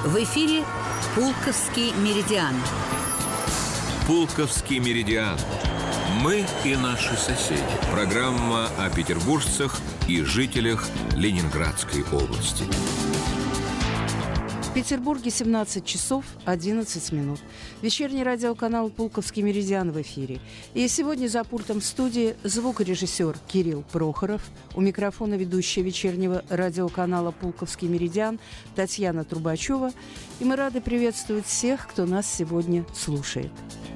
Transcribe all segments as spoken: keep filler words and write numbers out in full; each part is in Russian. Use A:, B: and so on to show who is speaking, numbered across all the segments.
A: В эфире «Пулковский меридиан».
B: «Пулковский меридиан». Мы и наши соседи. Программа о петербуржцах и жителях Ленинградской области.
C: В Петербурге семнадцать часов одиннадцать минут. Вечерний радиоканал «Пулковский меридиан» в эфире. И сегодня за пультом в студии звукорежиссер Кирилл Прохоров. У микрофона ведущая вечернего радиоканала «Пулковский меридиан» Татьяна Трубачева. И мы рады приветствовать всех, кто нас сегодня слушает.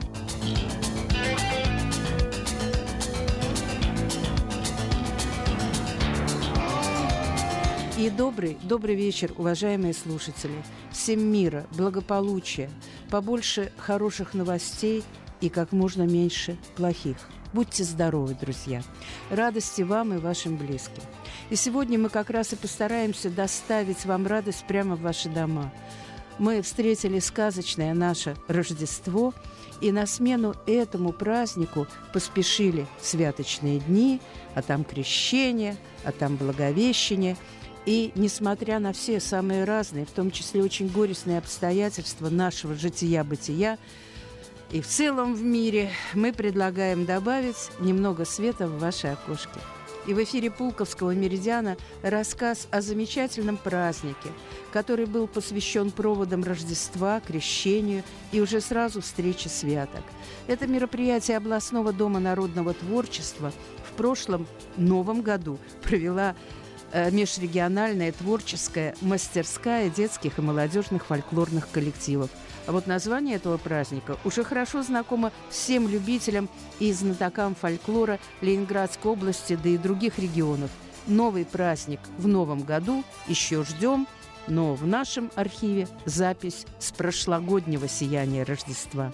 C: И добрый, добрый вечер, уважаемые слушатели. Всем мира, благополучия, побольше хороших новостей и как можно меньше плохих. Будьте здоровы, друзья. Радости вам и вашим близким. И сегодня мы как раз и постараемся доставить вам радость прямо в ваши дома. Мы встретили сказочное наше Рождество, и на смену этому празднику поспешили святочные дни, а там крещение, а там благовещение. И, несмотря на все самые разные, в том числе очень горестные обстоятельства нашего жития-бытия, и в целом в мире, мы предлагаем добавить немного света в ваши окошки. И в эфире «Пулковского меридиана» рассказ о замечательном празднике, который был посвящен проводам Рождества, крещению и уже сразу встрече святок. Это мероприятие областного дома народного творчества в прошлом новом году провела межрегиональная творческая мастерская детских и молодежных фольклорных коллективов. А вот название этого праздника уже хорошо знакомо всем любителям и знатокам фольклора Ленинградской области, да и других регионов. Новый праздник в новом году еще ждем, но в нашем архиве запись с прошлогоднего сияния Рождества.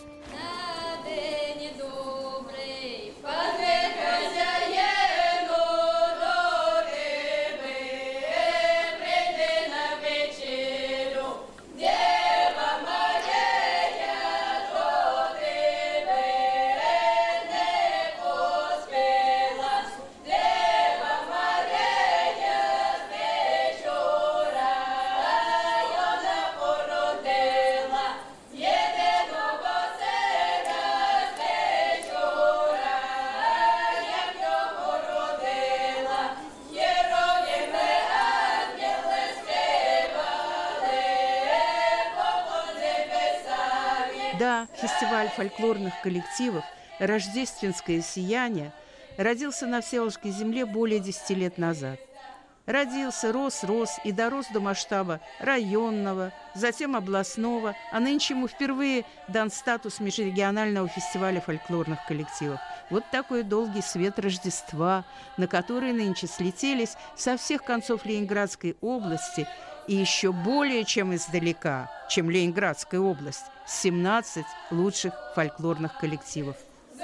C: Да, фестиваль фольклорных коллективов «Рождественское сияние» родился на Всеволожской земле более десяти лет назад. Родился, рос, рос и дорос до масштаба районного, затем областного, а нынче ему впервые дан статус межрегионального фестиваля фольклорных коллективов. Вот такой долгий свет Рождества, на который нынче слетелись со всех концов Ленинградской области и еще более чем издалека, чем Ленинградская область, семнадцать лучших фольклорных коллективов.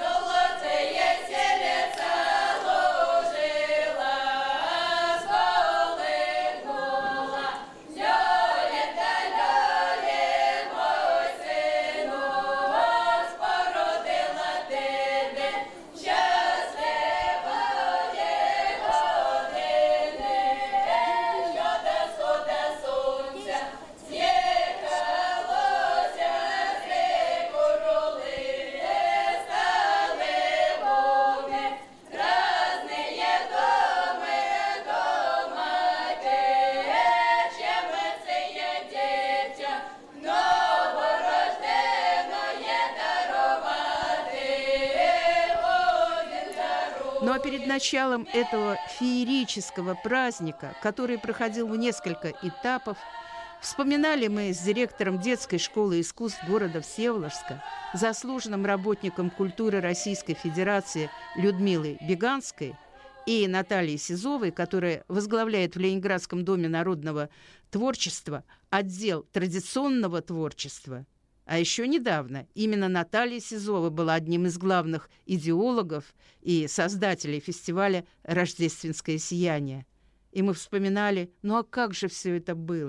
C: Ну а перед началом этого феерического праздника, который проходил в несколько этапов, вспоминали мы с директором детской школы искусств города Всеволожска, заслуженным работником культуры Российской Федерации Людмилой Беганской и Натальей Сизовой, которая возглавляет в Ленинградском доме народного творчества отдел традиционного творчества. А еще недавно именно Наталья Сизова была одним из главных идеологов и создателей фестиваля «Рождественское сияние». И мы вспоминали, ну а как же все это было?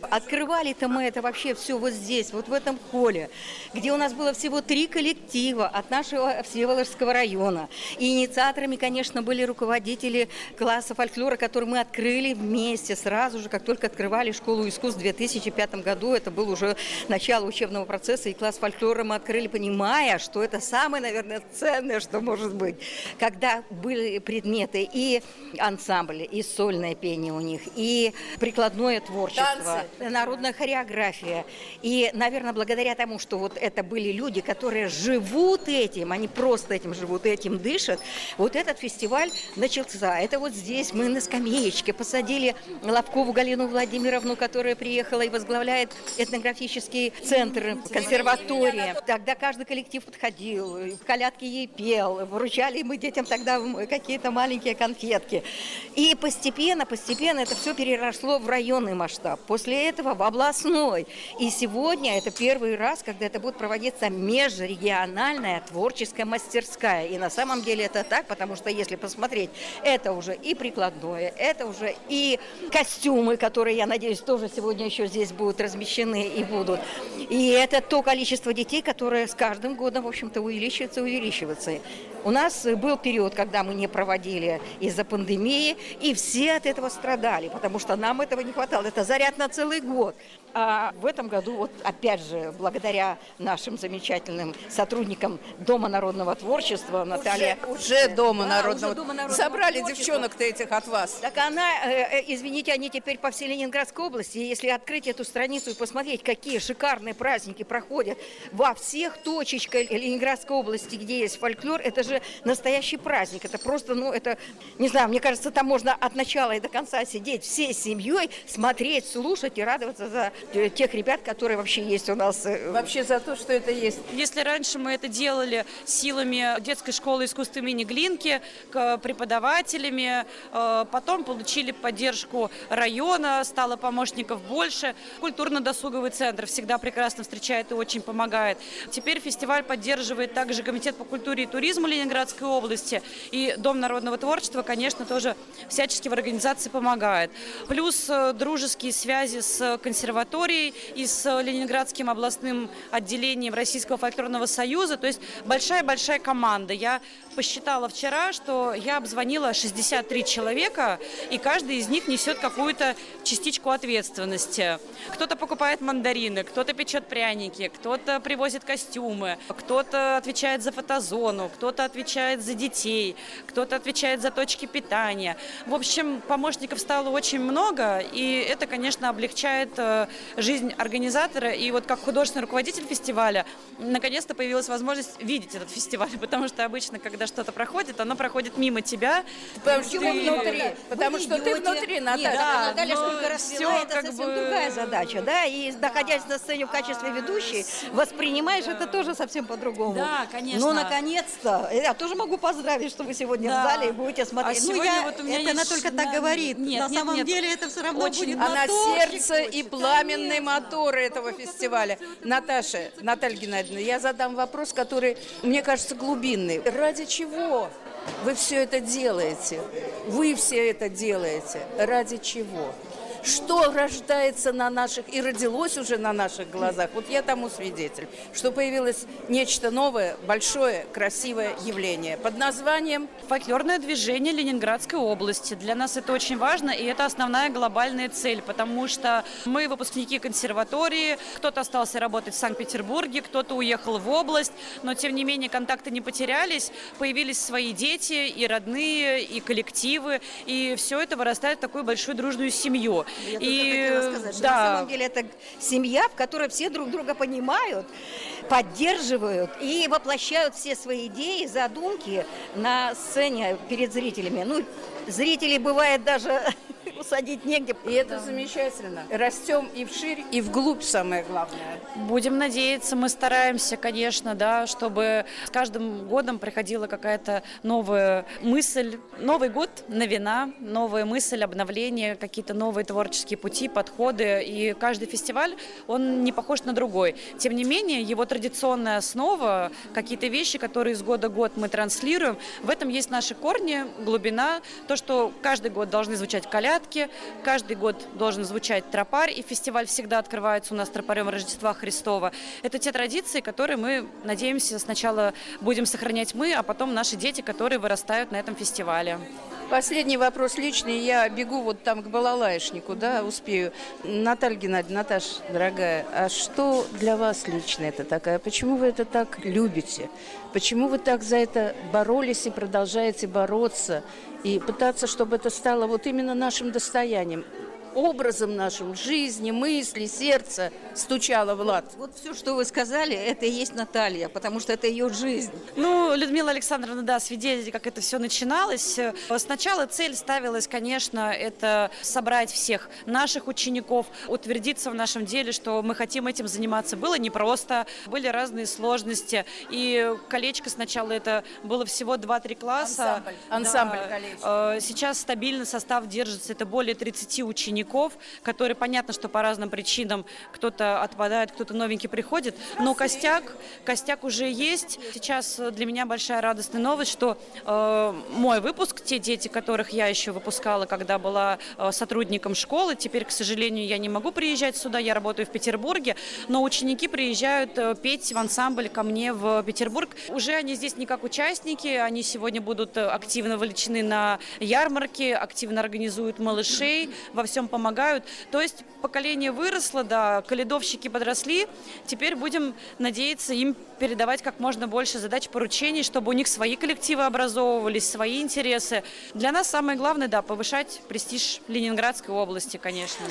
D: Открывали-то мы это вообще все вот здесь, вот в этом холле, где у нас было всего три коллектива от нашего Всеволожского района. И инициаторами, конечно, были руководители класса фольклора, который мы открыли вместе сразу же, как только открывали школу искусств в две тысячи пятом году. Это был уже начало учебного процесса, и класс фольклора мы открыли, понимая, что это самое, наверное, ценное, что может быть. Когда были предметы и ансамбли, и сольное пение у них, и прикладное творчество, народная хореография. И, наверное, благодаря тому, что вот это были люди, которые живут этим, они просто этим живут, этим дышат, вот этот фестиваль начался. Это вот здесь мы на скамеечке посадили Лобкову Галину Владимировну, которая приехала и возглавляет этнографический центр, консерватория. Тогда каждый коллектив подходил, в колядке ей пел, вручали мы детям тогда какие-то маленькие конфетки. И постепенно, постепенно это все переросло в районный масштаб. После этого в областной. И сегодня это первый раз, когда это будет проводиться межрегиональная творческая мастерская. И на самом деле это так, потому что если посмотреть, это уже и прикладное, это уже и костюмы, которые, я надеюсь, тоже сегодня еще здесь будут размещены и будут. И это то количество детей, которое с каждым годом, в общем-то, увеличивается, увеличивается. У нас был период, когда мы не проводили из-за пандемии, и все от этого страдали, потому что нам этого не хватало. Это заряд на целый год. А в этом году, вот опять же, благодаря нашим замечательным сотрудникам Дома народного творчества, Наталья...
E: Уже, уже Дома, да, народного...
D: уже Дома народного
E: Забрали
D: творчества.
E: Девчонок-то этих от вас.
D: Так она, э, извините, они теперь по всей Ленинградской области. Если открыть эту страницу и посмотреть, какие шикарные праздники проходят во всех точечках Ленинградской области, где есть фольклор, это же настоящий праздник. Это просто, ну, это, не знаю, мне кажется, там можно от начала и до конца сидеть всей семьей, смотреть, слушать и радоваться за тех ребят, которые вообще есть у нас.
E: Вообще за то, что это есть.
F: Если раньше мы это делали силами детской школы искусств имени Глинки, преподавателями, потом получили поддержку района, стало помощников больше. Культурно-досуговый центр всегда прекрасно встречает и очень помогает. Теперь фестиваль поддерживает также Комитет по культуре и туризму Ленинградской области, и Дом народного творчества, конечно, тоже всячески в организации помогает. Плюс дружеские связи с консерваторией и с Ленинградским областным отделением Российского фольклорного союза. То есть большая-большая команда. Я посчитала вчера, что я обзвонила шестьдесят три человека, и каждый из них несет какую-то частичку ответственности. Кто-то покупает мандарины, кто-то печет пряники, кто-то привозит костюмы, кто-то отвечает за фотозону, кто-то отвечает за детей, кто-то отвечает за точки питания. В общем, помощников стало очень много, и это, конечно, облегчает жизнь организатора. И вот как художественный руководитель фестиваля, наконец-то появилась возможность видеть этот фестиваль, потому что обычно, когда что-то проходит, оно проходит мимо тебя.
E: Потому что ты внутри. Потому что ты внутри, Наталья.
D: Нет,
E: да,
D: Наталья сколько раз вела, это совсем
F: бы...
D: другая задача, да, и находясь на сцене в качестве ведущей, воспринимаешь это тоже совсем по-другому.
F: Да, конечно.
D: Ну, наконец-то. Я тоже могу поздравить, что вы сегодня
F: да.
D: в зале и будете смотреть.
F: А
D: ну,
F: сегодня
D: я,
F: вот у меня
D: это
F: есть...
D: она только так говорит.
F: Нет,
D: на
F: нет,
D: самом
F: нет.
D: деле это все равно
F: Очень.
D: будет
E: Она
D: моторчик,
E: сердце и пламенный мотор этого фестиваля. Наташа, Наталья Геннадьевна, я задам вопрос, который, мне кажется, глубинный. Ради чего вы все это делаете? Вы все это делаете. Ради чего? Что рождается на наших, и родилось уже на наших глазах, вот я тому свидетель, что появилось нечто новое, большое, красивое явление под названием
F: фольклорное движение Ленинградской области. Для нас это очень важно, и это основная глобальная цель, потому что мы выпускники консерватории, кто-то остался работать в Санкт-Петербурге, кто-то уехал в область, но тем не менее контакты не потерялись, появились свои дети и родные, и коллективы, и все это вырастает в такую большую дружную семью.
D: Я
F: и
D: хотела сказать, что
F: да.
D: на самом деле это семья, в которой все друг друга понимают, поддерживают и воплощают все свои идеи, задумки на сцене перед зрителями. Ну, зрителей бывает даже усадить негде.
E: И это да. замечательно. Растем и вширь, и вглубь, самое главное.
F: Будем надеяться, мы стараемся, конечно, да, чтобы с каждым годом приходила какая-то новая мысль. Новый год, новина, новая мысль, обновление, какие-то новые творческие пути, подходы. И каждый фестиваль, он не похож на другой. Тем не менее, его традиционная основа, какие-то вещи, которые из года в год мы транслируем, в этом есть наши корни, глубина, то, что каждый год должны звучать колядки, праздники. Каждый год должен звучать тропарь, и фестиваль всегда открывается у нас тропарем Рождества Христова. Это те традиции, которые мы, надеемся, сначала будем сохранять мы, а потом наши дети, которые вырастают на этом фестивале.
E: Последний вопрос личный. Я бегу вот там к балалайшнику, да, успею. Наталья Геннадьевна, Наташа, дорогая, а что для вас лично это такая? Почему вы это так любите? Почему вы так за это боролись и продолжаете бороться? И пытаться, чтобы это стало вот именно нашим достоянием? Образом нашим, жизни, мысли, сердца стучало в лад.
D: Вот все, что вы сказали, это и есть Наталья, потому что это ее жизнь.
F: Ну, Людмила Александровна, да, свидетель, как это все начиналось. Сначала цель ставилась, конечно, это собрать всех наших учеников, утвердиться в нашем деле, что мы хотим этим заниматься. Было непросто, были разные сложности. И колечко сначала это было всего два-три класса.
E: Ансамбль, ансамбль
F: да.
E: колечко.
F: Сейчас стабильно состав держится, это более тридцати учеников, которые, понятно, что по разным причинам кто-то отпадает, кто-то новенький приходит, но костяк, костяк уже есть. Сейчас для меня большая радостная новость, что э, мой выпуск, те дети, которых я еще выпускала, когда была э, сотрудником школы, теперь, к сожалению, я не могу приезжать сюда, я работаю в Петербурге, но ученики приезжают э, петь в ансамбль ко мне в Петербург. Уже они здесь не как участники, они сегодня будут активно вовлечены на ярмарке, активно организуют малышей, во всем помогают. То есть поколение выросло, да, каледовщики подросли. Теперь будем надеяться им передавать как можно больше задач, поручений, чтобы у них свои коллективы образовывались, свои интересы. Для нас самое главное, да, повышать престиж Ленинградской области, конечно.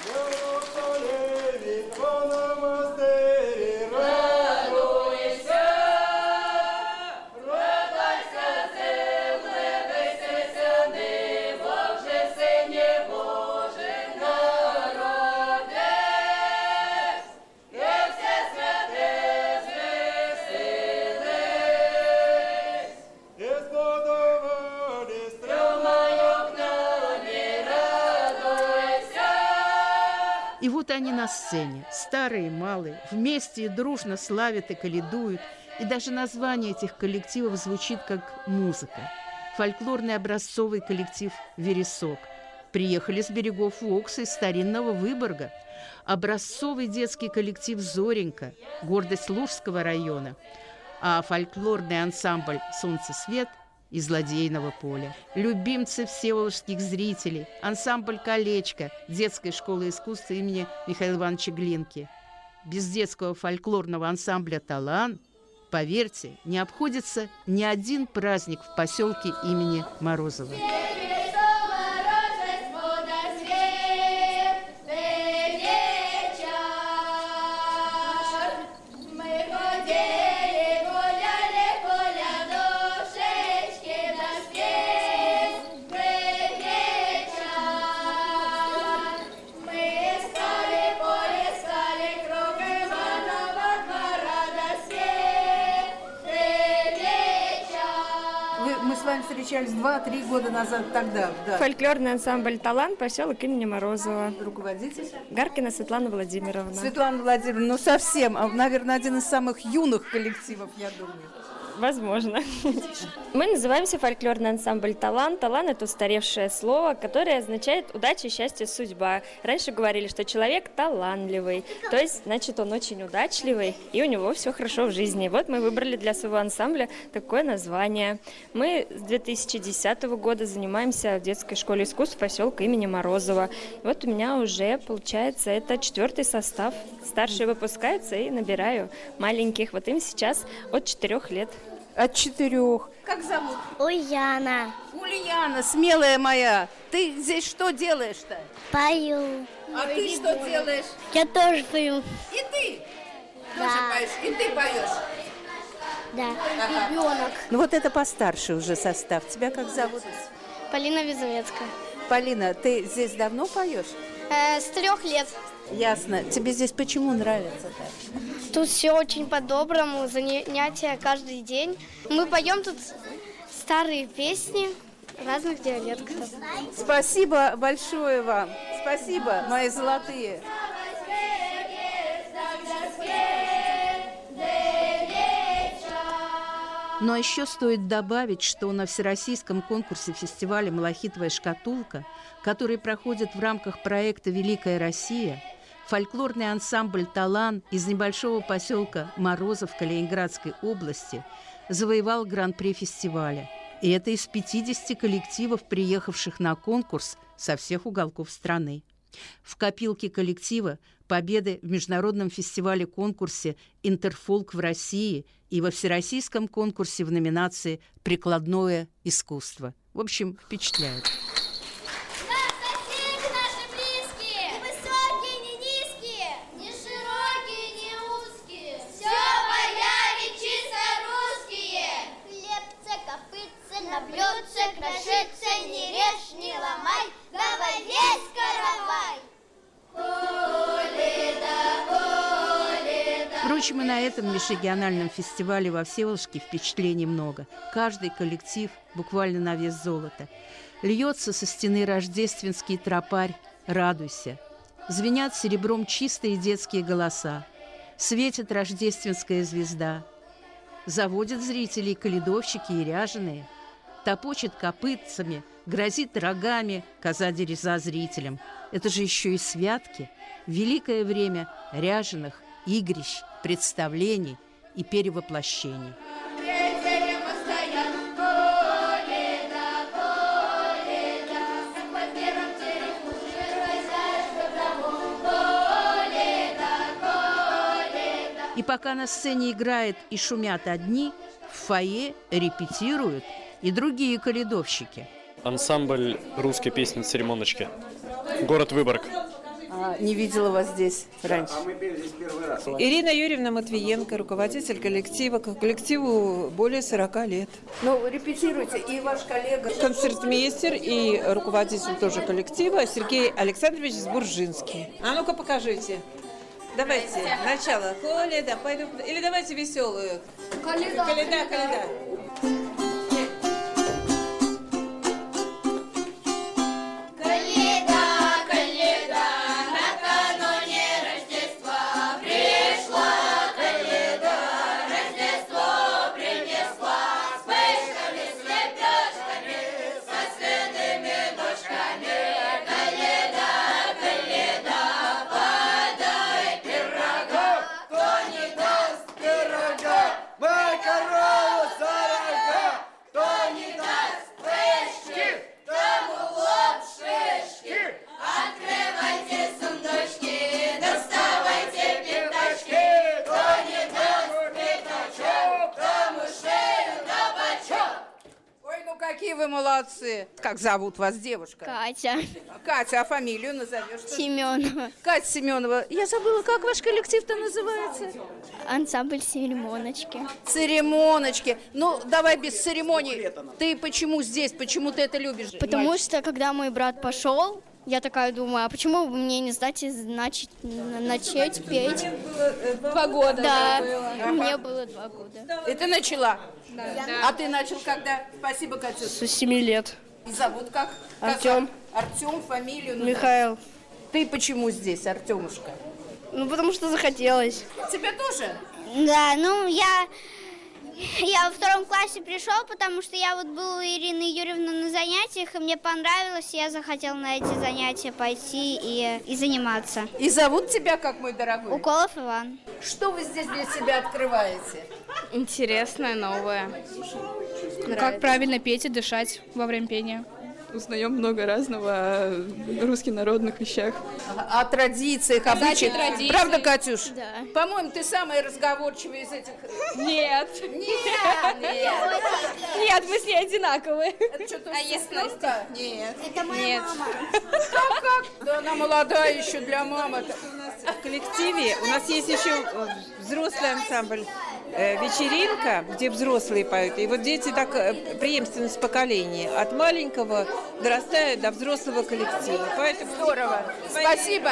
C: И вот они на сцене, старые и малые, вместе и дружно славят и каледуют. И даже название этих коллективов звучит как музыка. Фольклорный образцовый коллектив «Вересок». Приехали с берегов Вокса из старинного Выборга. Образцовый детский коллектив «Зоренька», гордость Лужского района. А фольклорный ансамбль «Солнцесвет» из Ладейного поля. Любимцы всеволожских зрителей, ансамбль «Колечко» детской школы искусства имени Михаила Ивановича Глинки. Без детского фольклорного ансамбля «Талан», поверьте, не обходится ни один праздник в поселке имени Морозова.
E: Встречались два-три года назад тогда. Да.
G: Фольклорный ансамбль «Талант», поселок имени Морозова.
E: Руководитель?
G: Гаркина Светлана Владимировна.
E: Светлана Владимировна, ну совсем, наверное, один из самых юных коллективов, я думаю.
G: Возможно. Мы называемся фольклорный ансамбль «Талант». «Талант» — это устаревшее слово, которое означает «удача, счастье, судьба». Раньше говорили, что человек талантливый, то есть, значит, он очень удачливый, и у него все хорошо в жизни. Вот мы выбрали для своего ансамбля такое название. Мы с две тысячи десятого года занимаемся в детской школе искусств поселка имени Морозова. И вот у меня уже, получается, это четвертый состав. Старшие выпускаются, и набираю маленьких. Вот им сейчас от четырех лет.
E: От четырех. Как зовут?
H: Ульяна.
E: Ульяна, смелая моя. Ты здесь что делаешь-то?
H: Пою.
E: А ты что делаешь?
H: Я тоже пою.
E: И ты?
H: Да.
E: Тоже поешь? И ты поешь?
H: Да. Ага. Ребенок.
E: Ну вот это постарше уже состав. Тебя как зовут?
H: Полина Визовецкая.
E: Полина, ты здесь давно поешь?
H: Э, с трех лет.
E: Ясно. Тебе здесь почему нравится-то?
H: Тут все очень по-доброму, занятия каждый день. Мы поем тут старые песни разных диалектов.
E: Спасибо большое вам. Спасибо, мои золотые.
C: Но еще стоит добавить, что на всероссийском конкурсе фестиваля «Малахитовая шкатулка», который проходит в рамках проекта «Великая Россия», фольклорный ансамбль «Талан» из небольшого поселка Морозовка Ленинградской области завоевал гран-при фестиваля. И это из пятидесяти коллективов, приехавших на конкурс со всех уголков страны. В копилке коллектива победы в международном фестивале-конкурсе «Интерфолк в России» и во всероссийском конкурсе в номинации «Прикладное искусство». В общем, впечатляет.
I: Крошится, не режь, не ломай, давай весь каравай. Коли да, коли да.
C: Впрочем, и на этом межрегиональном фестивале во Всеволожске впечатлений много. Каждый коллектив буквально на вес золота. Льется со стены рождественский тропарь «Радуйся». Звенят серебром чистые детские голоса. Светит рождественская звезда. Заводят зрителей каледовщики и ряженые. Топочет копытцами, грозит рогами коза-дереза зрителям. Это же еще и святки. Великое время ряженых, игрищ, представлений и перевоплощений. И пока на сцене играет и шумят одни, в фойе репетируют и другие каледовщики.
J: Ансамбль русской песни «Церемоночки». Город Выборг.
E: А, не видела вас здесь раньше.
K: Ирина Юрьевна Матвиенко, руководитель коллектива. К коллективу более сорока лет.
E: Ну, репетируйте. И ваш коллега...
K: Концертмейстер и руководитель тоже коллектива Сергей Александрович Сбуржинский. А ну-ка покажите. Давайте, начало. Коледа, пойду... Или давайте веселую. Коледа, коледа, коледа.
E: Какие вы молодцы! Как зовут вас, девушка?
H: Катя.
E: Катя, а фамилию назовешь?
H: Семенова.
E: Катя Семенова. Я забыла, как ваш коллектив-то называется?
H: Ансамбль «Церемоночки».
E: Церемоночки. Ну, давай без церемоний. Ты почему здесь? Почему ты это любишь?
H: Потому
E: Мальчик?
H: что, когда мой брат пошел, я такая думаю, а почему бы мне не сдать и начать, начать петь?
E: Два года.
H: Да,
E: Ага.
H: мне было два года.
E: И ты начала? Да. А ты начал когда? Спасибо, Катюш.
L: С семи лет.
E: И зовут как?
L: Артем.
E: Как? Артем, фамилию?
L: Михаил.
E: Ты почему здесь, Артемушка?
L: Ну, потому что захотелось.
E: Тебе тоже?
I: Да, ну я... Я во втором классе пришел, потому что я вот был у Ирины Юрьевны на занятиях, и мне понравилось, и я захотел на эти занятия пойти и, и заниматься.
E: И зовут тебя как, мой дорогой?
I: Уколов Иван.
E: Что вы здесь для себя открываете?
L: Интересное, новое.
M: Ну, как правильно петь и дышать во время пения.
N: Узнаем много разного о русских народных вещах.
E: О традициях, обычаях.
M: Традиции.
E: Правда, Катюш?
H: Да.
E: По-моему, ты самая разговорчивая из этих...
M: Нет.
E: Нет, нет.
M: Нет, мы с ней одинаковые.
E: Это что-то
M: А есть Настя?
E: Нет.
I: Это моя
M: Нет.
I: мама.
E: Как, как? Да она молодая еще для мамы.
K: В коллективе у нас есть еще взрослый ансамбль «Вечеринка», где взрослые поют. И вот дети так, преемственность поколений. От маленького дорастают до взрослого коллектива. Поэтому
E: здорово. Спасибо.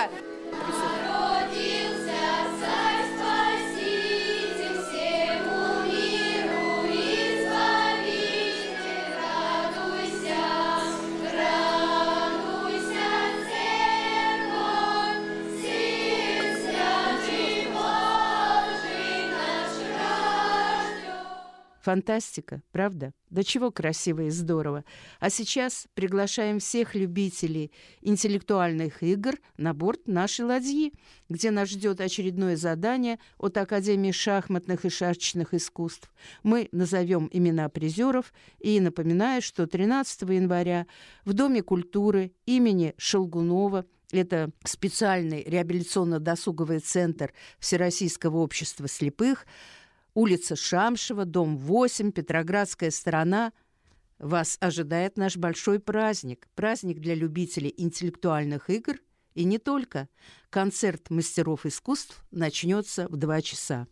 C: Фантастика, правда? Да чего красиво и здорово. А сейчас приглашаем всех любителей интеллектуальных игр на борт нашей ладьи, где нас ждет очередное задание от Академии шахматных и шашечных искусств. Мы назовем имена призеров и напоминаю, что тринадцатого января в Доме культуры имени Шелгунова, это специальный реабилитационно-досуговый центр Всероссийского общества слепых, улица Шамшева, дом восемь, Петроградская сторона. Вас ожидает наш большой праздник. Праздник для любителей интеллектуальных игр и не только. Концерт мастеров искусств начнется в два часа.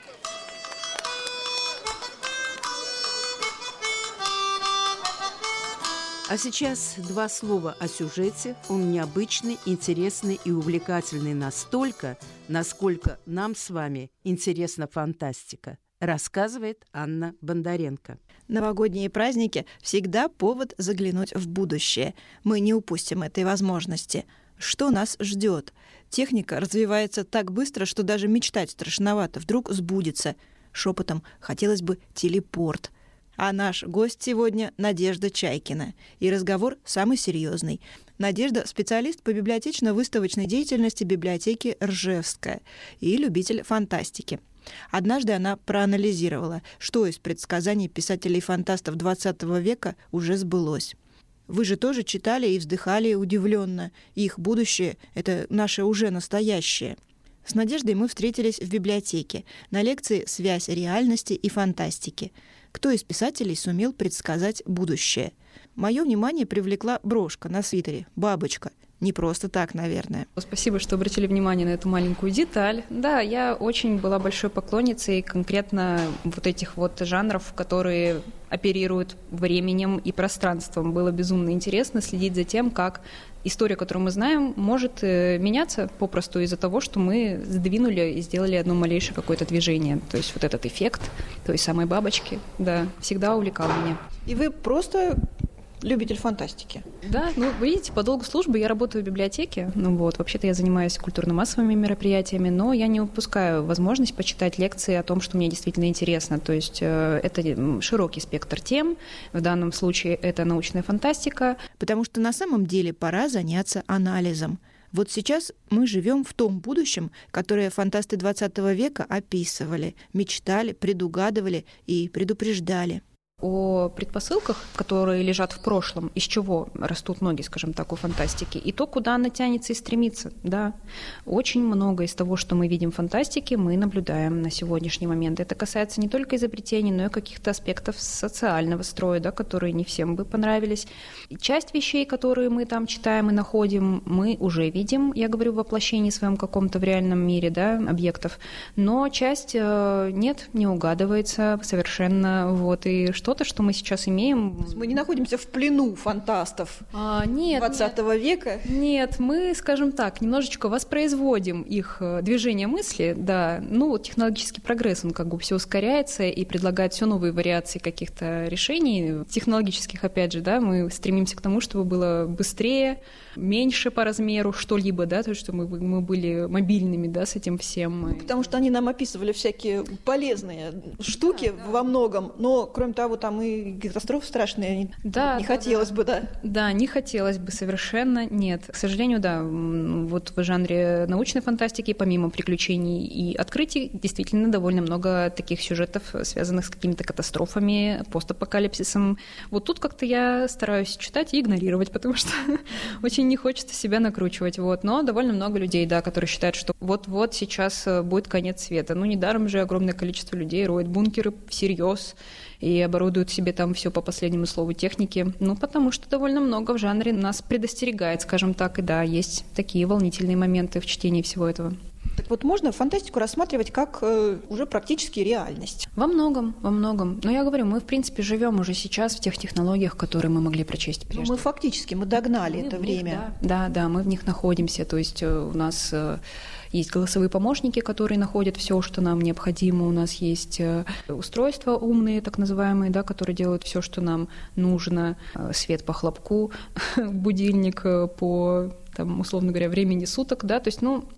C: А сейчас два слова о сюжете. Он необычный, интересный и увлекательный настолько, насколько нам с вами интересна фантастика, рассказывает Анна Бондаренко.
O: Новогодние праздники всегда повод заглянуть в будущее. Мы не упустим этой возможности. Что нас ждет? Техника развивается так быстро, что даже мечтать страшновато. Вдруг сбудется. Шепотом хотелось бы телепорт. А наш гость сегодня — Надежда Чайкина. И разговор самый серьезный. Надежда — специалист по библиотечно-выставочной деятельности библиотеки Ржевская и любитель фантастики. Однажды она проанализировала, что из предсказаний писателей-фантастов двадцатого века уже сбылось. Вы же тоже читали и вздыхали удивленно. Их будущее — это наше уже настоящее. С Надеждой мы встретились в библиотеке на лекции «Связь реальности и фантастики». Кто из писателей сумел предсказать будущее? Мое внимание привлекла брошка на свитере, бабочка. Не просто так, наверное.
N: Спасибо, что обратили внимание на эту маленькую деталь. Да, я очень была большой поклонницей конкретно вот этих вот жанров, которые оперируют временем и пространством. Было безумно интересно следить за тем, как история, которую мы знаем, может меняться попросту из-за того, что мы сдвинули и сделали одно малейшее какое-то движение. То есть вот этот эффект той самой бабочки, да, всегда увлекал меня.
O: И вы просто любитель фантастики.
N: Да, ну, вы видите, по долгу службы я работаю в библиотеке. Ну вот, вообще-то я занимаюсь культурно-массовыми мероприятиями, но я не упускаю возможность почитать лекции о том, что мне действительно интересно. То есть э, это широкий спектр тем. В данном случае это научная фантастика.
O: Потому что на самом деле пора заняться анализом. Вот сейчас мы живем в том будущем, которое фантасты двадцатого века описывали, мечтали, предугадывали и предупреждали.
N: О предпосылках, которые лежат в прошлом, из чего растут ноги, скажем так, у фантастики, и то, куда она тянется и стремится. Да, очень много из того, что мы видим в фантастике, мы наблюдаем на сегодняшний момент. Это касается не только изобретений, но и каких-то аспектов социального строя, да, которые не всем бы понравились. И часть вещей, которые мы там читаем и находим, мы уже видим, я говорю, в воплощении своем каком-то в реальном мире, да, объектов, но часть э, нет, не угадывается совершенно, вот, и что что-то, что мы сейчас имеем.
O: Мы не находимся в плену фантастов
N: а, нет,
O: двадцатого
N: нет.
O: века?
N: Нет, мы, скажем так, немножечко воспроизводим их движение мысли, да, ну, технологический прогресс, он как бы все ускоряется и предлагает все новые вариации каких-то решений, технологических, опять же, да, мы стремимся к тому, чтобы было быстрее, меньше по размеру что-либо, да, то есть, чтобы мы, мы были мобильными, да, с этим всем.
O: Потому что они нам описывали всякие полезные штуки да, да. во многом, но, кроме того, там и катастрофы страшные,
N: да,
O: не
N: да,
O: хотелось
N: да.
O: бы, да?
N: Да, не хотелось бы совершенно, нет. К сожалению, да, вот в жанре научной фантастики, помимо приключений и открытий, действительно довольно много таких сюжетов, связанных с какими-то катастрофами, постапокалипсисом. Вот тут как-то я стараюсь читать и игнорировать, потому что очень не хочется себя накручивать, вот. Но довольно много людей, да, которые считают, что вот-вот сейчас будет конец света. Ну, недаром же огромное количество людей роет бункеры всерьез и оборудуют себе там все по последнему слову техники. Ну, потому что довольно много в жанре нас предостерегает, скажем так, и да, есть такие волнительные моменты в чтении всего этого.
O: Так вот, можно фантастику рассматривать как э, уже практически реальность?
N: Во многом, во многом. Но я говорю, мы, в принципе, живем уже сейчас в тех технологиях, которые мы могли прочесть прежде.
O: Но мы фактически, мы догнали мы это время.
N: Них, да, да, да, мы в них находимся. То есть у нас есть голосовые помощники, которые находят все, что нам необходимо. У нас есть устройства умные, так называемые, да, которые делают все, что нам нужно. Свет по хлопку, будильник по, там, условно говоря, времени суток. Да? То есть, ну,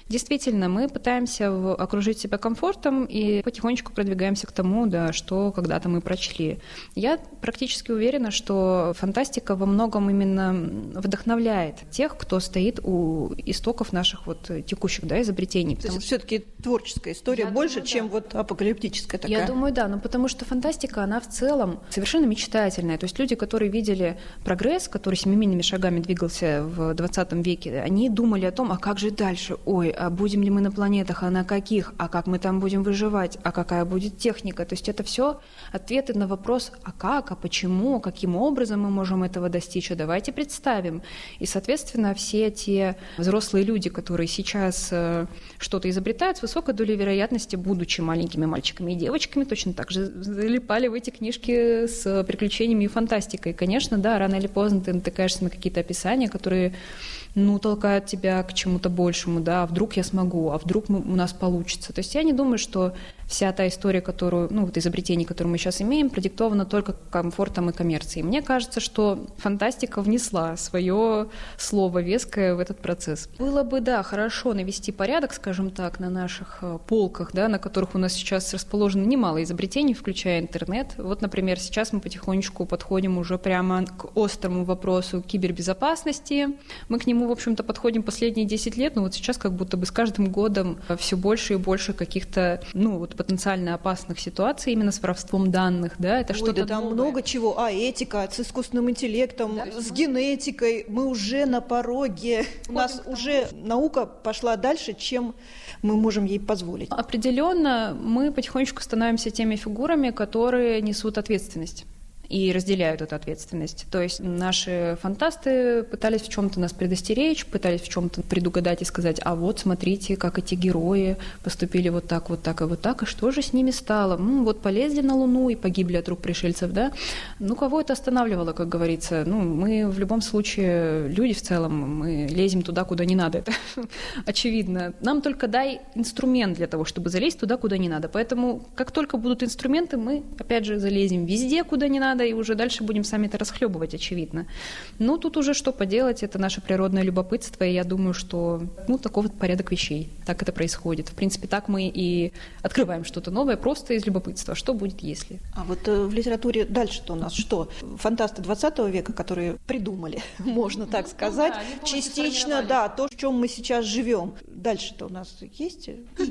N: Действительно, мы пытаемся окружить себя комфортом и потихонечку продвигаемся к тому, да, что когда-то мы прочли. Я практически уверена, что фантастика во многом именно вдохновляет тех, кто стоит у истоков наших вот текущих, да, изобретений.
O: То есть все-таки творческая история Я больше, думаю, чем да. вот апокалиптическая такая.
N: Я думаю, да, ну потому что фантастика, она в целом совершенно мечтательная. То есть люди, которые видели прогресс, который семимильными шагами двигался в двадцатом веке, они думали о том, а как же дальше? Ой, а будем ли мы на планетах, а на каких, а как мы там будем выживать, а какая будет техника. То есть это все ответы на вопрос, а как, а почему, каким образом мы можем этого достичь, а давайте представим. И, соответственно, все те взрослые люди, которые сейчас э, что-то изобретают, с высокой долей вероятности, будучи маленькими мальчиками и девочками, точно так же залипали в эти книжки с приключениями и фантастикой. Конечно, да, рано или поздно ты натыкаешься на какие-то описания, которые ну, толкают тебя к чему-то большему, да, а вдруг я смогу, а вдруг мы, у нас получится. То есть я не думаю, что вся та история, которую, ну, вот изобретение, которое мы сейчас имеем, продиктовано только комфортом и коммерцией. Мне кажется, что фантастика внесла свое слово веское в этот процесс. Было бы, да, хорошо навести порядок, скажем так, на наших полках, да, на которых у нас сейчас расположено немало изобретений, включая интернет. Вот, например, сейчас мы потихонечку подходим уже прямо к острому вопросу кибербезопасности. Мы к нему, в общем-то, подходим последние десять лет, но вот сейчас как будто бы с каждым годом все больше и больше каких-то, ну, вот потенциально опасных ситуаций именно с воровством данных, да, это
O: Ой,
N: что-то
O: да там
N: новое.
O: много чего, а этика, с искусственным интеллектом, да, с генетикой, мы уже на пороге, у нас уже наука пошла дальше, чем мы можем ей позволить.
N: Определенно, мы потихонечку становимся теми фигурами, которые несут ответственность и разделяют эту ответственность. То есть наши фантасты пытались в чем-то нас предостеречь, пытались в чем-то предугадать и сказать, а вот смотрите, как эти герои поступили вот так, вот так и вот так, и что же с ними стало? М, вот полезли на Луну и погибли от рук пришельцев, да? Ну, кого это останавливало, как говорится? Ну, мы в любом случае, люди в целом, мы лезем туда, куда не надо, это очевидно. Нам только дай инструмент для того, чтобы залезть туда, куда не надо. Поэтому, как только будут инструменты, мы, опять же, залезем везде, куда не надо, и уже дальше будем сами это расхлебывать, очевидно. Ну, тут уже что поделать, это наше природное любопытство, и я думаю, что, ну, такой вот порядок вещей, так это происходит. В принципе, так мы и открываем что-то новое просто из любопытства. Что будет, если?
O: А вот э, в литературе дальше-то у нас что? Фантасты двадцатого века, которые придумали, можно так сказать, ну, да, частично, да, то, в чем мы сейчас живем. Дальше-то у нас есть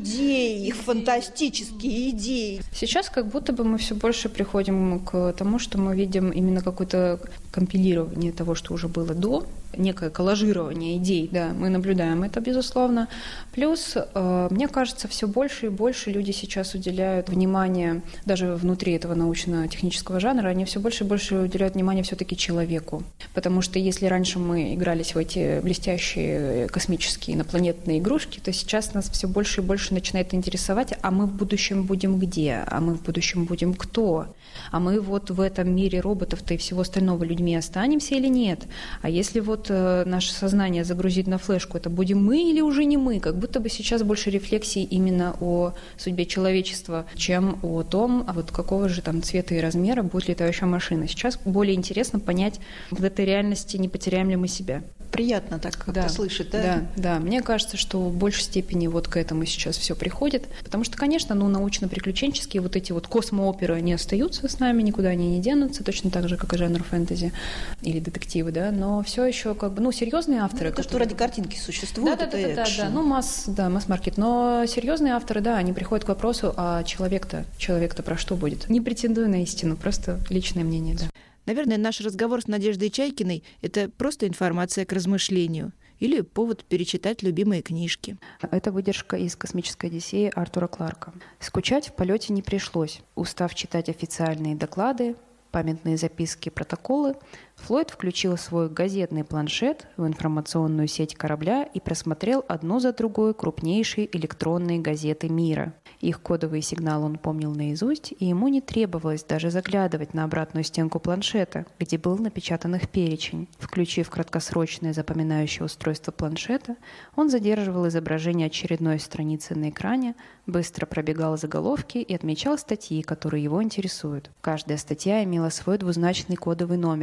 O: идеи, фантастические идеи.
N: Сейчас как будто бы мы все больше приходим к тому, что мы видим именно какое-то компилирование того, что уже было до, некое коллажирование идей, да, мы наблюдаем это, безусловно. Плюс, э, мне кажется, все больше и больше люди сейчас уделяют внимание, даже внутри этого научно-технического жанра, они все больше и больше уделяют внимание все-таки человеку. Потому что если раньше мы игрались в эти блестящие космические инопланетные игрушки, то сейчас нас все больше и больше начинает интересовать, а мы в будущем будем где? А мы в будущем будем кто? А мы вот в этом мире роботов-то и всего остального людьми останемся или нет? А если вот э, наше сознание загрузить на флешку, это будем мы или уже не мы? Как будто бы сейчас больше рефлексий именно о судьбе человечества, чем о том, а вот какого же там цвета и размера будет летающая машина. Сейчас более интересно понять, в этой реальности не потеряем ли мы себя.
O: Приятно так как-то
N: да,
O: слышать, да?
N: Да, да. Мне кажется, что в большей степени вот к этому сейчас все приходит. Потому что, конечно, ну, научно-приключенческие вот эти вот космооперы, они остаются с нами, никуда они не денутся, точно так же, как и жанр фэнтези или детективы, да, но все еще как бы, ну, серьезные авторы.
O: Ну, то, которые... что ради картинки существуют,
N: да,
O: это
N: да, да,
O: экшен.
N: да, да, ну, масс, да, масс-маркет. Но серьезные авторы, да, они приходят к вопросу, а человек-то, человек-то про что будет? Не претендую на истину, просто личное мнение, да.
O: Наверное, наш разговор с Надеждой Чайкиной — это просто информация к размышлению или повод перечитать любимые книжки.
N: Это выдержка из «Космической Одиссеи» Артура Кларка. «Скучать в полете не пришлось. Устав читать официальные доклады, памятные записки, протоколы, Флойд включил свой газетный планшет в информационную сеть корабля и просмотрел одну за другой крупнейшие электронные газеты мира. Их кодовые сигналы он помнил наизусть, и ему не требовалось даже заглядывать на обратную стенку планшета, где был напечатан их перечень. Включив краткосрочное запоминающее устройство планшета, он задерживал изображение очередной страницы на экране, быстро пробегал заголовки и отмечал статьи, которые его интересуют. Каждая статья имела свой двузначный кодовый номер,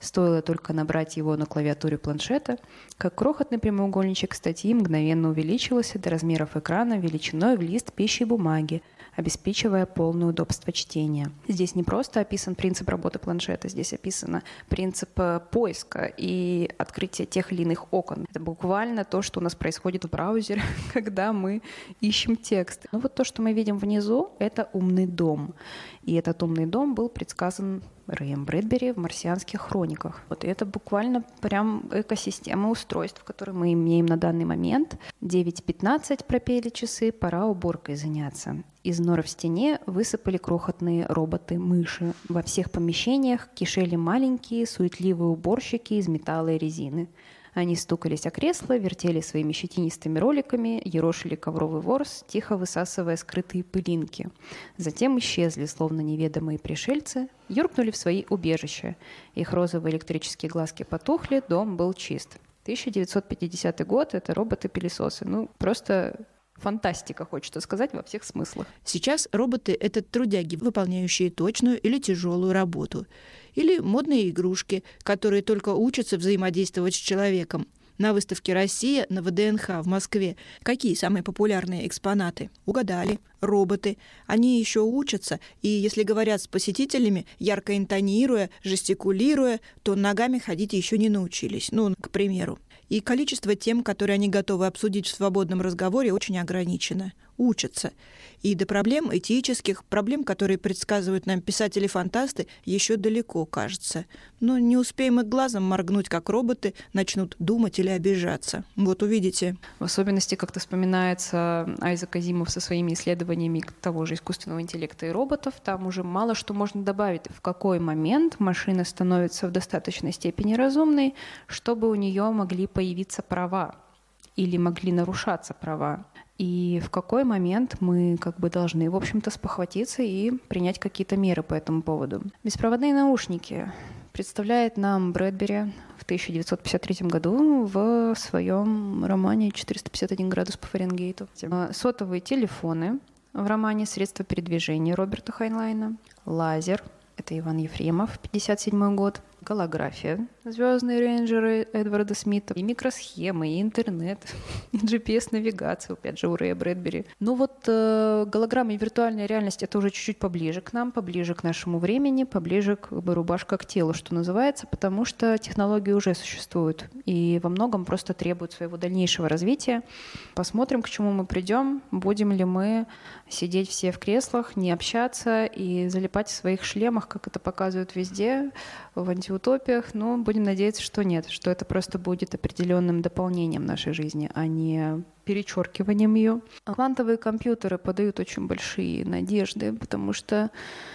N: Стоило только набрать его на клавиатуре планшета, как крохотный прямоугольничек статьи мгновенно увеличивался до размеров экрана величиной в лист пищи бумаги, обеспечивая полное удобство чтения. Здесь не просто описан принцип работы планшета, здесь описан принцип поиска и открытия тех или иных окон. Это буквально то, что у нас происходит в браузере, когда мы ищем текст. Ну вот то, что мы видим внизу, это умный дом. И этот умный дом был предсказан Рэем Брэдбери в «Марсианских хрониках». Вот, и это буквально прям экосистема устройств, которые мы имеем на данный момент. девять пятнадцать пропели часы, пора уборкой заняться. Из нор в стене высыпали крохотные роботы-мыши. Во всех помещениях кишели маленькие суетливые уборщики из металла и резины. Они стукались о кресло, вертели своими щетинистыми роликами, ерошили ковровый ворс, тихо высасывая скрытые пылинки. Затем исчезли, словно неведомые пришельцы, юркнули в свои убежища. Их розовые электрические глазки потухли, дом был чист. тысяча девятьсот пятидесятый год — это роботы-пылесосы. Ну, просто фантастика, хочется сказать, во всех смыслах.
O: Сейчас роботы — это трудяги, выполняющие точную или тяжелую работу. Или модные игрушки, которые только учатся взаимодействовать с человеком. На выставке «Россия» на вэ дэ эн ха в Москве какие самые популярные экспонаты? Угадали. Роботы. Они еще учатся, и если говорят с посетителями, ярко интонируя, жестикулируя, то ногами ходить еще не научились. Ну, к примеру. И количество тем, которые они готовы обсудить в свободном разговоре, очень ограничено. Учатся. И до проблем этических, проблем, которые предсказывают нам писатели-фантасты, еще далеко, кажется. Но не успеем и глазом моргнуть, как роботы начнут думать или обижаться. Вот увидите.
N: В особенности как-то вспоминается Айзек Азимов со своими исследованиями того же искусственного интеллекта и роботов. Там уже мало что можно добавить. В какой момент машина становится в достаточной степени разумной, чтобы у нее могли появиться права или могли нарушаться права. И в какой момент мы как бы должны, в общем-то, спохватиться и принять какие-то меры по этому поводу. Беспроводные наушники представляет нам Брэдбери в тысяча девятьсот пятьдесят третьем году в своем романе «четыреста пятьдесят один градус по Фаренгейту». Сотовые телефоны в романе «Средства передвижения» Роберта Хайнлайна, лазер — это Иван Ефремов, пятьдесят седьмой год, голография, звездные рейнджеры Эдварда Смита, и микросхемы, и интернет, и джи пи эс-навигация, опять же, у Рэя Брэдбери. Ну вот э, голограмма и виртуальная реальность — это уже чуть-чуть поближе к нам, поближе к нашему времени, поближе к рубашка к телу, что называется, потому что технологии уже существуют и во многом просто требуют своего дальнейшего развития. Посмотрим, к чему мы придем, будем ли мы сидеть все в креслах, не общаться и залипать в своих шлемах, как это показывают везде, в антиутопиях, но будем надеяться, что нет, что это просто будет определенным дополнением нашей жизни, а не перечеркиванием ее. Квантовые компьютеры подают очень большие надежды, потому что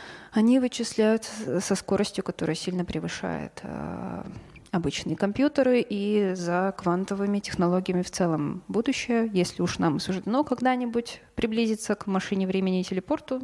N: они вычисляют со скоростью, которая сильно превышает э, обычные компьютеры, и за квантовыми технологиями в целом будущее, если уж нам суждено когда-нибудь приблизиться к машине времени и телепорту.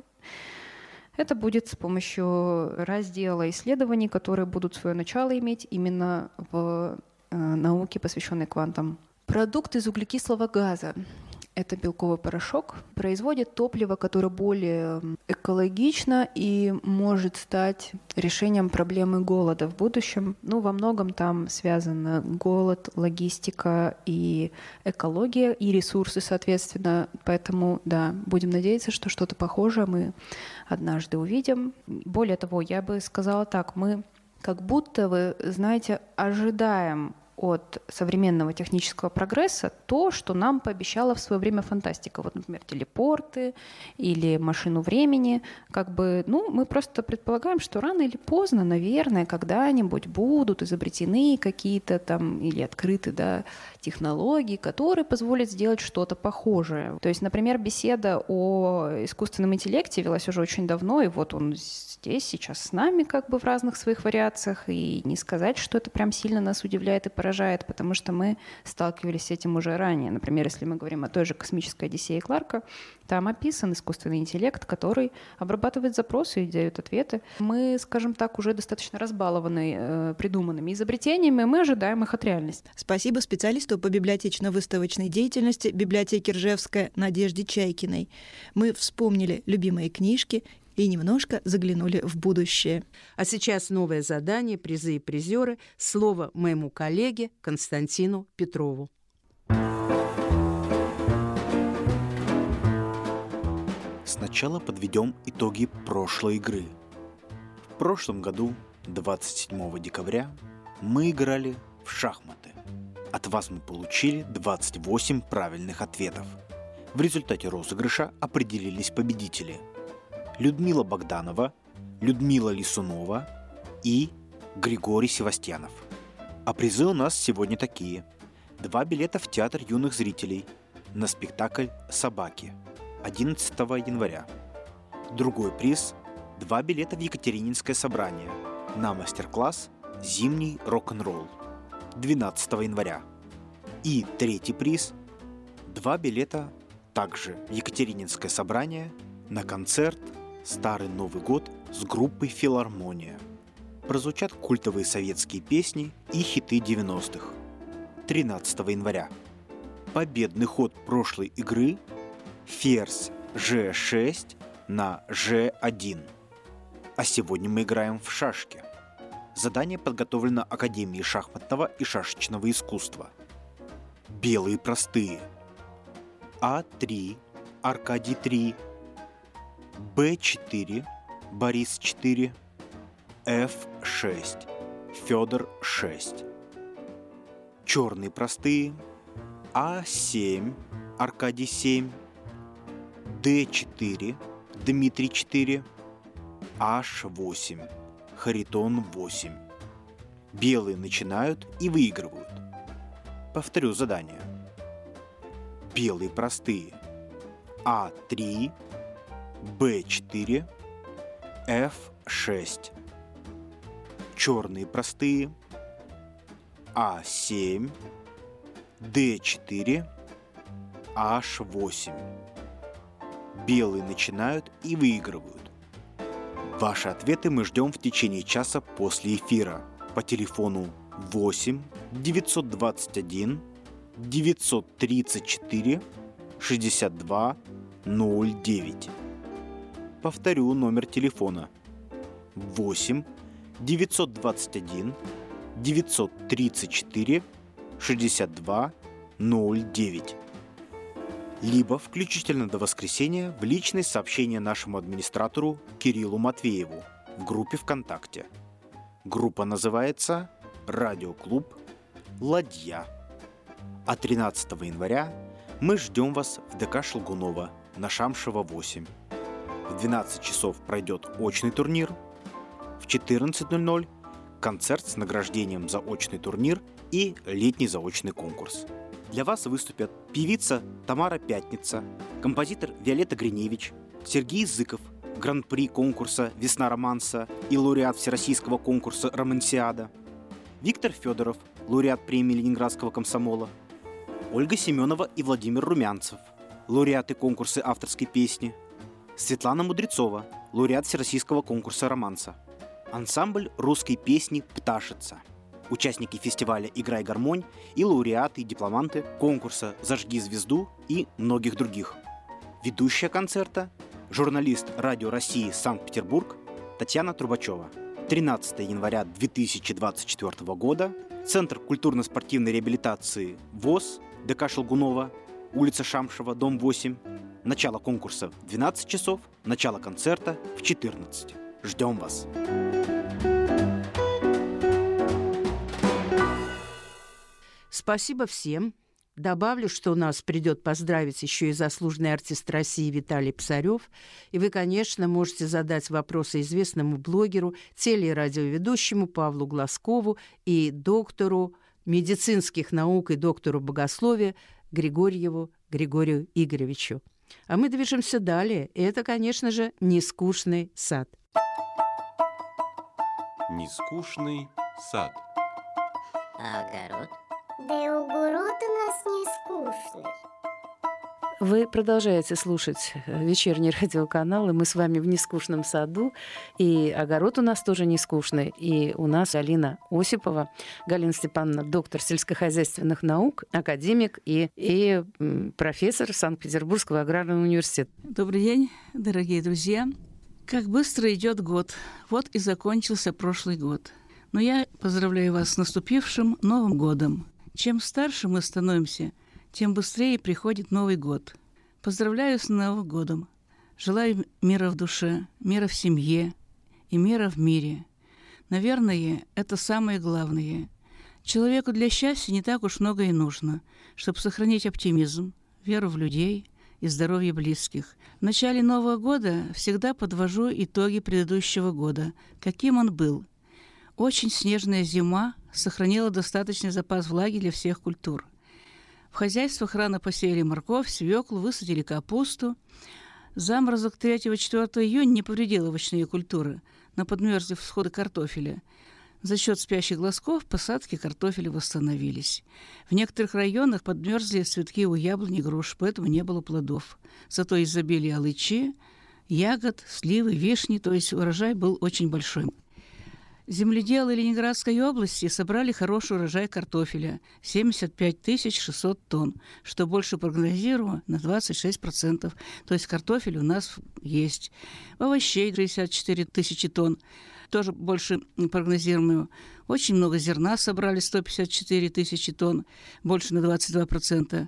N: Это будет с помощью раздела исследований, которые будут свое начало иметь именно в э, науке, посвященной квантам. Продукт из углекислого газа. Это белковый порошок. Производит топливо, которое более экологично и может стать решением проблемы голода в будущем. Ну, во многом там связано голод, логистика и экология, и ресурсы, соответственно. Поэтому, да, будем надеяться, что что-то похожее мы однажды увидим. Более того, я бы сказала так, мы как будто, вы знаете, ожидаем от современного технического прогресса то, что нам пообещала в свое время фантастика. Вот, например, телепорты или машину времени. Как бы, ну, мы просто предполагаем, что рано или поздно, наверное, когда-нибудь будут изобретены какие-то там или открыты, да, технологии, которые позволят сделать что-то похожее. То есть, например, беседа о искусственном интеллекте велась уже очень давно, и вот он здесь сейчас с нами как бы в разных своих вариациях, и не сказать, что это прям сильно нас удивляет и поражает, потому что мы сталкивались с этим уже ранее. Например, если мы говорим о той же космической Одиссее Кларка, там описан искусственный интеллект, который обрабатывает запросы и дает ответы. Мы, скажем так, уже достаточно разбалованы э, придуманными изобретениями, мы ожидаем их от реальности.
O: Спасибо специалисту по библиотечно-выставочной деятельности библиотеки Ржевская Надежде Чайкиной. Мы вспомнили любимые книжки и немножко заглянули в будущее.
C: А сейчас новое задание, призы и призеры. Слово моему коллеге Константину Петрову.
P: Сначала подведем итоги прошлой игры. В прошлом году, двадцать седьмого декабря, мы играли в шахматы. От вас мы получили двадцать восемь правильных ответов. В результате розыгрыша определились победители: Людмила Богданова, Людмила Лисунова и Григорий Севастьянов. А призы у нас сегодня такие: два билета в Театр юных зрителей на спектакль «Собаки» одиннадцатого января. Другой приз – два билета в Екатерининское собрание на мастер-класс «Зимний рок-н-ролл» двенадцатого января. И третий приз – два билета также в Екатерининское собрание на концерт «Старый Новый год» с группой «Филармония». Прозвучат культовые советские песни и хиты девяностых. тринадцатого января. Победный ход прошлой игры – ферзь же шесть на же один. А сегодня мы играем в шашки. Задание подготовлено Академией шахматного и шашечного искусства. Белые простые. а три, Аркадий три, бэ четыре, Борис четыре, эф шесть, Федор шесть. Черные простые. а семь, Аркадий семь, дэ четыре, Дмитрий четыре, аш восемь, Харитон восемь. Белые начинают и выигрывают. Повторю задание. Белые простые. а три, бэ четыре, эф шесть. Черные простые. а семь, дэ четыре, аш восемь. Белые начинают и выигрывают. Ваши ответы мы ждем в течение часа после эфира по телефону восемь девятьсот двадцать один девятьсот тридцать четыре шестьдесят два ноль девять. Повторю номер телефона: восемь девятьсот двадцать один девятьсот тридцать четыре шестьдесят два ноль девять. Либо включительно до воскресенья в личные сообщения нашему администратору Кириллу Матвееву в группе ВКонтакте. Группа называется «Радиоклуб Ладья». А тринадцатого января мы ждем вас в ДК Шелгунова на Шамшева восемь. В двенадцать часов пройдет очный турнир, в четырнадцать ноль ноль концерт с награждением за очный турнир и летний заочный конкурс. Для вас выступят певица Тамара Пятница, композитор Виолетта Гриневич, Сергей Зыков, гран-при конкурса «Весна романса» и лауреат всероссийского конкурса «Романсиада», Виктор Федоров, лауреат премии Ленинградского комсомола, Ольга Семенова и Владимир Румянцев, лауреаты конкурса авторской песни, Светлана Мудрецова, лауреат всероссийского конкурса романса, ансамбль русской песни «Пташица», участники фестиваля «Играй гармонь» и лауреаты и дипломанты конкурса «Зажги звезду» и многих других. Ведущая концерта – журналист Радио России Санкт-Петербург Татьяна Трубачева. тринадцатого января две тысячи двадцать четвёртого года, Центр культурно-спортивной реабилитации ВОЗ, ДК Шелгунова, улица Шамшева, дом восемь. Начало конкурса в двенадцать часов, начало концерта в четырнадцать. Ждем вас!
C: Спасибо всем. Добавлю, что нас придет поздравить еще и заслуженный артист России Виталий Псарев. И вы, конечно, можете задать вопросы известному блогеру, теле- и радиоведущему Павлу Глазкову и доктору медицинских наук и доктору богословия Григорьеву Григорию Игоревичу. А мы движемся далее. И это, конечно же, «Нескучный сад».
Q: Нескучный сад.
R: А огород? Да и огород у нас не скучный.
C: Вы продолжаете слушать вечерний радиоканал, и мы с вами в «Нескучном саду». И огород у нас тоже не скучный. И у нас Алина Осипова, Галина Степановна, доктор сельскохозяйственных наук, академик и, и профессор Санкт-Петербургского аграрного университета.
S: Добрый день, дорогие друзья. Как быстро идет год. Вот и закончился прошлый год. Но я поздравляю вас с наступившим Новым годом. Чем старше мы становимся, тем быстрее приходит Новый год. Поздравляю с Новым годом. Желаю мира в душе, мира в семье и мира в мире. Наверное, это самое главное. Человеку для счастья не так уж много и нужно, чтобы сохранить оптимизм, веру в людей и здоровье близких. В начале Нового года всегда подвожу итоги предыдущего года, каким он был. Очень снежная зима сохранила достаточный запас влаги для всех культур. В хозяйствах рано посеяли морковь, свеклу, высадили капусту. Заморозок третьего-четвёртого июня не повредил овощные культуры, но подмерзли всходы картофеля. За счет спящих глазков посадки картофеля восстановились. В некоторых районах подмерзли цветки у яблони и груш, поэтому не было плодов. Зато изобилие алычи, ягод, сливы, вишни, то есть урожай был очень большой. Земледелы Ленинградской области собрали хороший урожай картофеля – семьдесят пять тысяч шестьсот тонн, что больше прогнозировано на двадцать шесть процентов. То есть картофель у нас есть. Овощей – шестьдесят четыре тысячи тонн, тоже больше прогнозируемого. Очень много зерна собрали – сто пятьдесят четыре тысячи тонн, больше на двадцать два процента.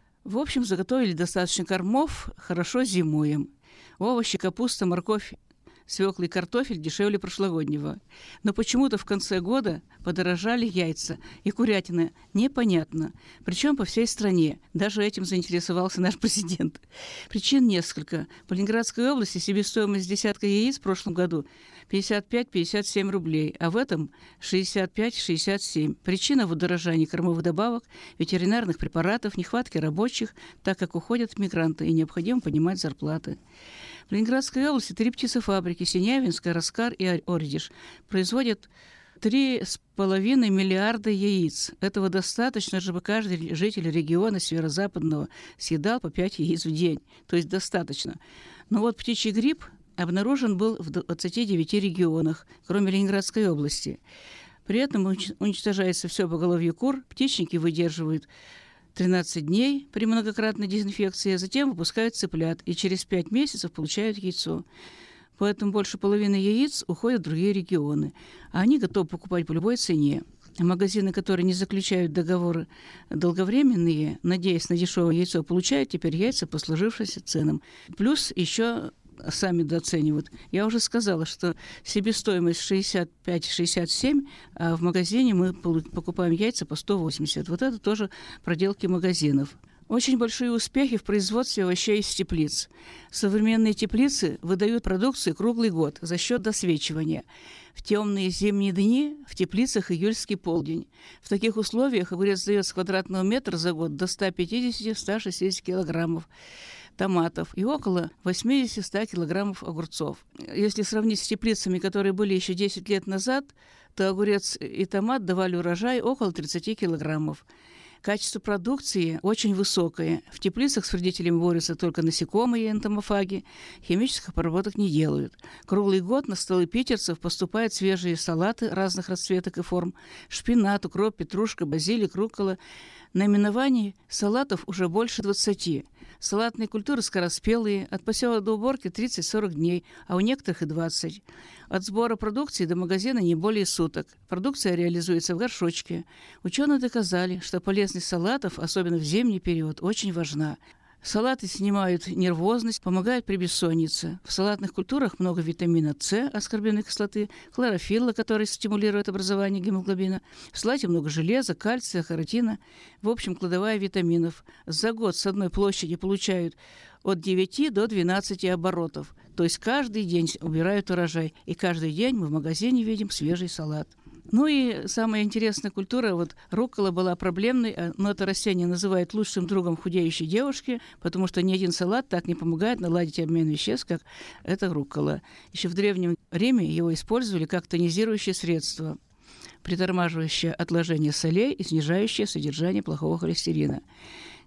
S: В общем, заготовили достаточно кормов, хорошо зимуем. Овощи, капуста, морковь, свекла и картофель дешевле прошлогоднего. Но почему-то в конце года подорожали яйца и курятина. Непонятно. Причем по всей стране. Даже этим заинтересовался наш президент. Причин несколько. В Ленинградской области себестоимость десятка яиц в прошлом году пятьдесят пять - пятьдесят семь рублей, а в этом шестьдесят пять - шестьдесят семь. Причина в удорожании кормовых добавок, ветеринарных препаратов, нехватке рабочих, так как уходят мигранты и необходимо поднимать зарплаты. В Ленинградской области три птицефабрики – Синявинская, Раскар и Ордиш – производят три с половиной миллиарда яиц. Этого достаточно, чтобы каждый житель региона северо-западного съедал по пять яиц в день. То есть достаточно. Но вот птичий грипп обнаружен был в двадцати девяти регионах, кроме Ленинградской области. При этом уничтожается все поголовье кур, птичники выдерживают тринадцать дней при многократной дезинфекции, а затем выпускают цыплят и через пять месяцев получают яйцо. Поэтому больше половины яиц уходят в другие регионы, а они готовы покупать по любой цене. Магазины, которые не заключают договоры долговременные, надеясь на дешевое яйцо, получают теперь яйца по сложившимся ценам. Плюс еще сами доценивают. Я уже сказала, что себестоимость шестьдесят пять - шестьдесят семь, а в магазине мы покупаем яйца по сто восемьдесят. Вот это тоже проделки магазинов. Очень большие успехи в производстве овощей из теплиц. Современные теплицы выдают продукцию круглый год за счет досвечивания. В темные зимние дни в теплицах июльский полдень. В таких условиях огурец дает с квадратного метра за год до ста пятидесяти - ста шестидесяти килограммов томатов и около восьмидесяти - ста килограммов огурцов. Если сравнить с теплицами, которые были еще десять лет назад, то огурец и томат давали урожай около тридцати килограммов. Качество продукции очень высокое. В теплицах с вредителями борются только насекомые и энтомофаги. Химических обработок не делают. Круглый год на столы питерцев поступают свежие салаты разных расцветок и форм. Шпинат, укроп, петрушка, базилик, руккола. Наименований салатов уже больше двадцати. Салатные культуры скороспелые, от посева до уборки тридцать - сорок дней, а у некоторых и двадцать. От сбора продукции до магазина не более суток. Продукция реализуется в горшочке. Ученые доказали, что полезность салатов, особенно в зимний период, очень важна. Салаты снимают нервозность, помогают при бессоннице. В салатных культурах много витамина С, аскорбиновой кислоты, хлорофилла, который стимулирует образование гемоглобина. В салате много железа, кальция, каротина. В общем, кладовая витаминов. За год с одной площади получают от девяти до двенадцати оборотов. То есть каждый день убирают урожай. И каждый день мы в магазине видим свежий салат. Ну и самая интересная культура, вот руккола была проблемной, но это растение называют лучшим другом худеющей девушки, потому что ни один салат так не помогает наладить обмен веществ, как эта руккола. Еще в Древнем Риме его использовали как тонизирующее средство, притормаживающее отложение солей и снижающее содержание плохого холестерина.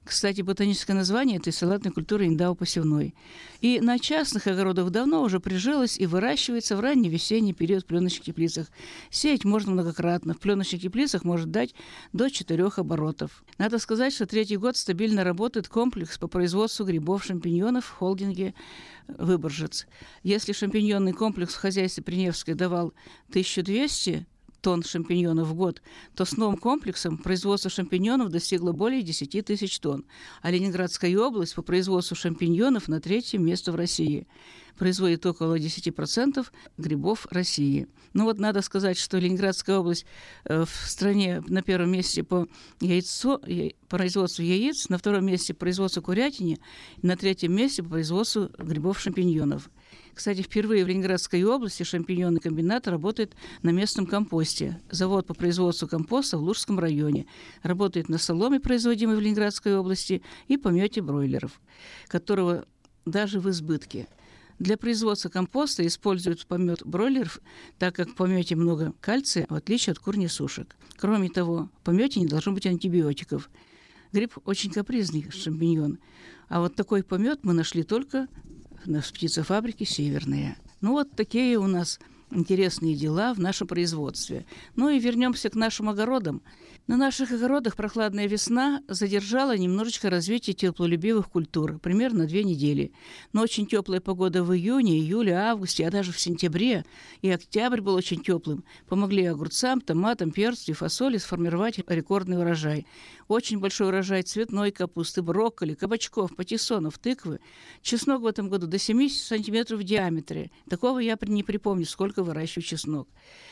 S: Кстати, ботаническое название этой салатной культуры индао-посевной. И на частных огородах давно уже прижилось и выращивается в ранний весенний период в пленочных теплицах. Сеять можно многократно. В пленочных теплицах может дать до четырех оборотов. Надо сказать, что третий год стабильно работает комплекс по производству грибов-шампиньонов в холдинге «Выборжец». Если шампиньонный комплекс в хозяйстве Приневской давал тысячу двести тонн шампиньонов в год, то с новым комплексом производство шампиньонов достигло более десять тысяч тонн, а Ленинградская область по производству шампиньонов на третьем месте в России. Производит около десять процентов грибов России. Ну вот надо сказать, что Ленинградская область в стране на первом месте по яйцу, по производству яиц, на втором месте по производству курятины, на третьем месте по производству грибов-шампиньонов. Кстати, впервые в Ленинградской области шампиньонный комбинат работает на местном компосте. Завод по производству компоста в Лужском районе. Работает на соломе, производимой в Ленинградской области, и помете бройлеров, которого даже в избытке. Для производства компоста используют помет бройлеров, так как в помете много кальция, в отличие от кур-несушек. Кроме того, в помете не должно быть антибиотиков. Гриб очень капризный шампиньон. А вот такой помет мы нашли только на птицефабрике «Северная». Ну вот такие у нас интересные дела в нашем производстве. Ну и вернемся к нашим огородам. На наших огородах прохладная весна задержала немножечко развитие теплолюбивых культур, примерно две недели. Но очень теплая погода в июне, июле, августе, а даже в сентябре, и октябрь был очень теплым, помогли огурцам, томатам, перцу и фасоли сформировать рекордный урожай. Очень большой урожай цветной капусты, брокколи, кабачков, патиссонов, тыквы. Чеснок в этом году до семи сантиметров в диаметре. Такого я не припомню, сколько выращиваю чеснок.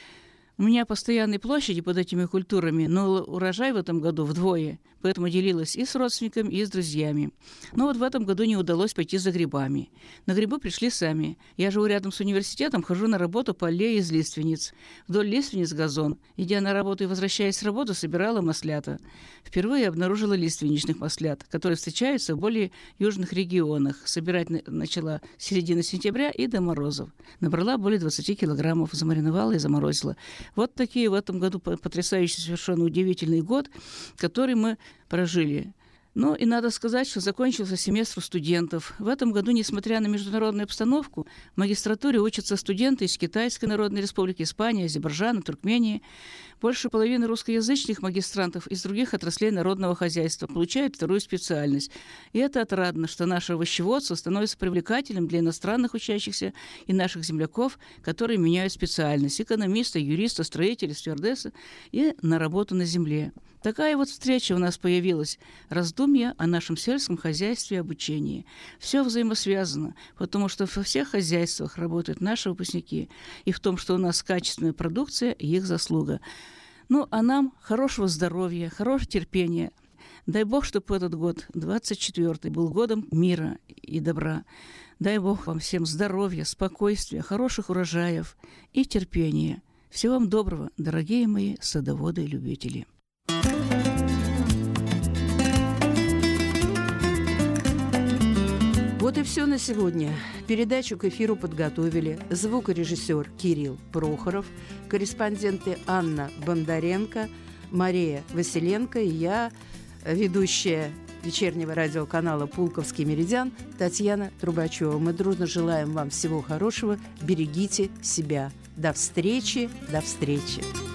S: У меня постоянные площади под этими культурами, но урожай в этом году вдвое, поэтому делилась и с родственниками, и с друзьями. Но вот в этом году не удалось пойти за грибами. На грибы пришли сами. Я живу рядом с университетом, хожу на работу по аллее из лиственниц. Вдоль лиственниц газон. Идя на работу и возвращаясь с работы, собирала маслята. Впервые обнаружила лиственничных маслят, которые встречаются в более южных регионах. Собирать начала с середины сентября и до морозов. Набрала более двадцати килограммов, замариновала и заморозила. Вот такие в этом году потрясающий, совершенно удивительный год, который мы прожили. Ну и надо сказать, что закончился семестр студентов. В этом году, несмотря на международную обстановку, в магистратуре учатся студенты из Китайской Народной Республики, Испании, Азербайджана, Туркмении. Больше половины русскоязычных магистрантов из других отраслей народного хозяйства получают вторую специальность. И это отрадно, что наше овощеводство становится привлекательным для иностранных учащихся и наших земляков, которые меняют специальность: экономиста, юриста, строителя, стюардесса и на работу на земле. Такая вот встреча у нас появилась. Раздумья о нашем сельском хозяйстве и обучении. Все взаимосвязано, потому что во всех хозяйствах работают наши выпускники. И в том, что у нас качественная продукция, их заслуга. Ну, а нам хорошего здоровья, хорошего терпения. Дай Бог, чтобы этот год, двадцать четвёртый, был годом мира и добра. Дай Бог вам всем здоровья, спокойствия, хороших урожаев и терпения. Всего вам доброго, дорогие мои садоводы и любители.
C: Вот и все на сегодня. Передачу к эфиру подготовили звукорежиссер Кирилл Прохоров, корреспонденты Анна Бондаренко, Мария Василенко и я, ведущая вечернего радиоканала «Пулковский меридиан» Татьяна Трубачева. Мы дружно желаем вам всего хорошего. Берегите себя. До встречи, до встречи.